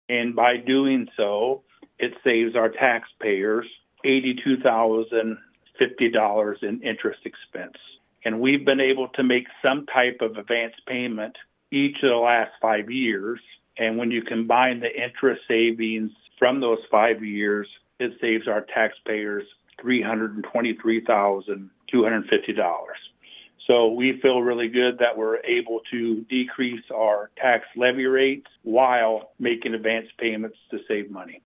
And by doing so, it saves our taxpayers $82,050 in interest expense. And we've been able to make some type of advance payment each of the last 5 years. And when you combine the interest savings from those 5 years, it saves our taxpayers $323,250. So we feel really good that we're able to decrease our tax levy rates while making advance payments to save money.